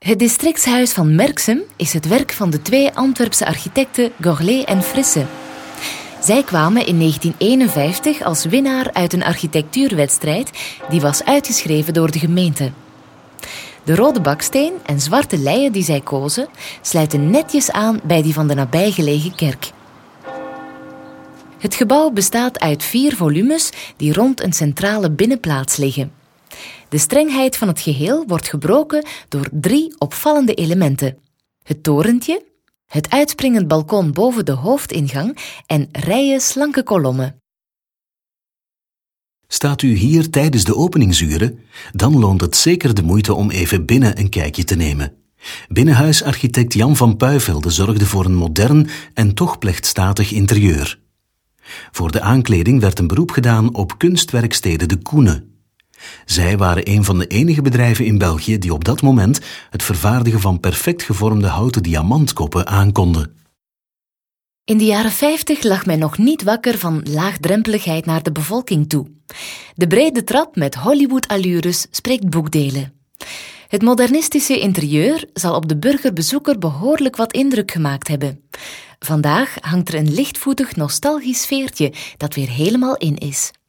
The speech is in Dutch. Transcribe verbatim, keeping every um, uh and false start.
Het districtshuis van Merksem is het werk van de twee Antwerpse architecten Gorlet en Frisse. Zij kwamen in negentien eenenvijftig als winnaar uit een architectuurwedstrijd die was uitgeschreven door de gemeente. De rode baksteen en zwarte leien die zij kozen sluiten netjes aan bij die van de nabijgelegen kerk. Het gebouw bestaat uit vier volumes die rond een centrale binnenplaats liggen. De strengheid van het geheel wordt gebroken door drie opvallende elementen. Het torentje, het uitspringend balkon boven de hoofdingang en rijen slanke kolommen. Staat u hier tijdens de openingsuren? Dan loont het zeker de moeite om even binnen een kijkje te nemen. Binnenhuisarchitect Jan van Puivelde zorgde voor een modern en toch plechtstatig interieur. Voor de aankleding werd een beroep gedaan op kunstwerkstede De Koene. Zij waren een van de enige bedrijven in België die op dat moment het vervaardigen van perfect gevormde houten diamantkoppen aankonden. In de jaren vijftig lag men nog niet wakker van laagdrempeligheid naar de bevolking toe. De brede trap met Hollywood-allures spreekt boekdelen. Het modernistische interieur zal op de burgerbezoeker behoorlijk wat indruk gemaakt hebben. Vandaag hangt er een lichtvoetig nostalgisch sfeertje dat weer helemaal in is.